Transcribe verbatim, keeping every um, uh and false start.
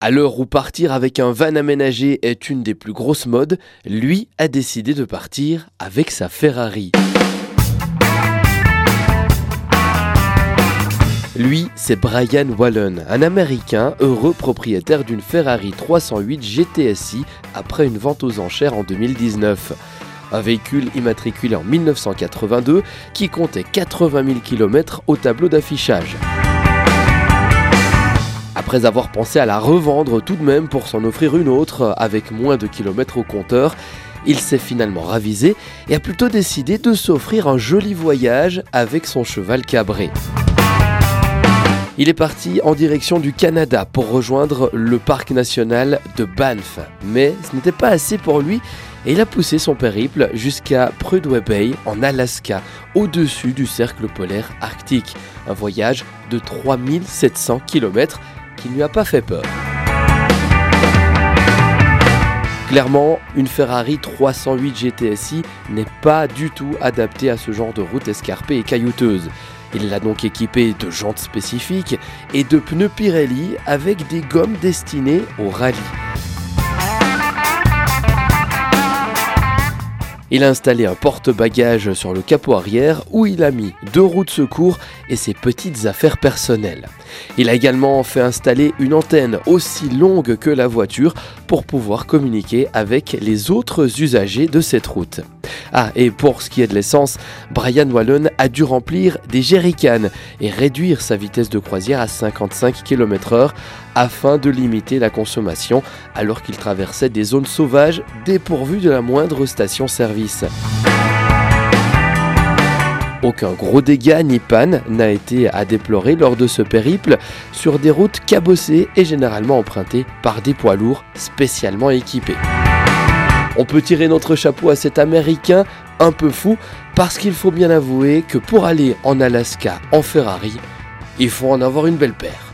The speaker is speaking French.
À l'heure où partir avec un van aménagé est une des plus grosses modes, lui a décidé de partir avec sa Ferrari. Lui, c'est Brian Wallen, un Américain heureux propriétaire d'une Ferrari trois cent huit G T S I après une vente aux enchères en deux mille dix-neuf. Un véhicule immatriculé en mille neuf cent quatre-vingt-deux qui comptait quatre-vingt mille kilomètres au tableau d'affichage. Après avoir pensé à la revendre tout de même pour s'en offrir une autre avec moins de kilomètres au compteur, il s'est finalement ravisé et a plutôt décidé de s'offrir un joli voyage avec son cheval cabré. Il est parti en direction du Canada pour rejoindre le parc national de Banff. Mais ce n'était pas assez pour lui et il a poussé son périple jusqu'à Prudhoe Bay en Alaska, au-dessus du cercle polaire arctique. Un voyage de trois mille sept cents kilomètres qui ne lui a pas fait peur. Clairement, une Ferrari trois cent huit G T S I n'est pas du tout adaptée à ce genre de route escarpée et caillouteuse. Il l'a donc équipé de jantes spécifiques et de pneus Pirelli avec des gommes destinées au rallye. Il a installé un porte-bagages sur le capot arrière où il a mis deux roues de secours et ses petites affaires personnelles. Il a également fait installer une antenne aussi longue que la voiture pour pouvoir communiquer avec les autres usagers de cette route. Ah, et pour ce qui est de l'essence, Brian Wallen a dû remplir des jerrycans et réduire sa vitesse de croisière à cinquante-cinq kilomètres heure afin de limiter la consommation alors qu'il traversait des zones sauvages dépourvues de la moindre station-service. Aucun gros dégât ni panne n'a été à déplorer lors de ce périple sur des routes cabossées et généralement empruntées par des poids lourds spécialement équipés. On peut tirer notre chapeau à cet Américain un peu fou parce qu'il faut bien avouer que pour aller en Alaska en Ferrari, il faut en avoir une belle paire.